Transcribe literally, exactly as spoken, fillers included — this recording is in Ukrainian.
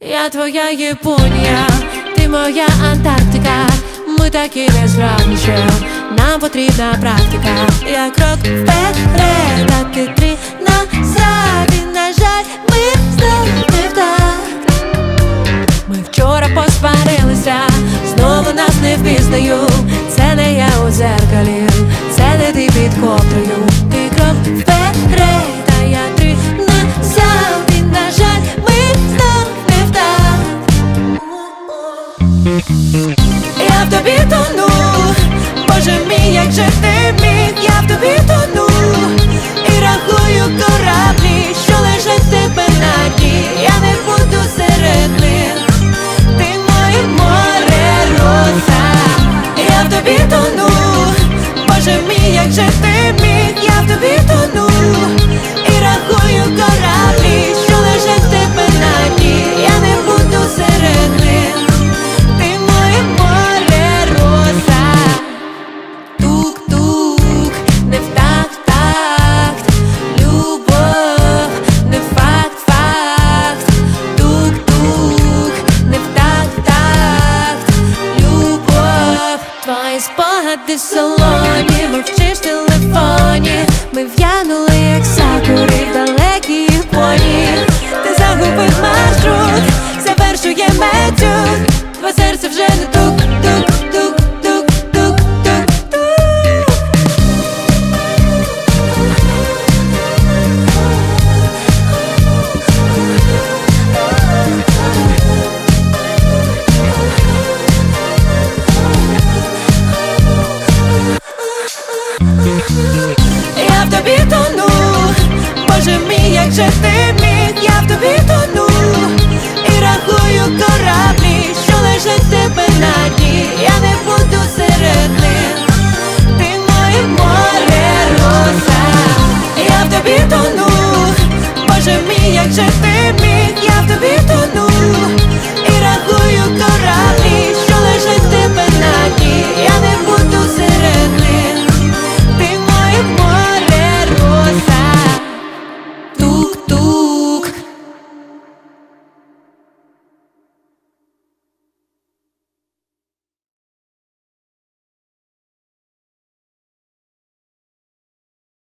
Я твоя Японія, ти моя Антарктика. Ми такі незграбні, що нам потрібна практика. Я крок вперед, а ти три назад. І, на жаль, ми знов не в такт. Ми вчора посварилися, знову нас не впізнаю. Це не я у дзеркалі, це не ти під ковдрою. Ти крок вперед, а я три назад. І, на жаль, ми знов не в такт. Я в тобі тону, Боже мій, як же ти міг. Я в тобі тону і рахую кораблі, що лежать в тебе на дні. Я не буду серед них, ти моє море, роса. Я в тобі тону, Боже мій, як же ти міг. Я в тобі тону і рахую кораблі, що лежать в тебе на дні. Я не буду серед них, ти моє море, роса. Тук-тук, не в такт-такт. Любов, не факт-факт. Тук-тук, не в такт-такт. Любов, твої спогади в салоні, мовчиш в телефоні. Ми в'янули, як сакури в далекій Японії. Ти загубив маршрут, завершує метюд. Твоє серце вже не тук-тук-тук-тук-тук-тук-тук. Я в тобі тону, Боже мій, як же ти міг. Я в тобі тону і рахую кораблі, що лежать в тебе на дні. Я не буду серед них, ти моє море, роса. Я в тобі тону, Боже мій, як же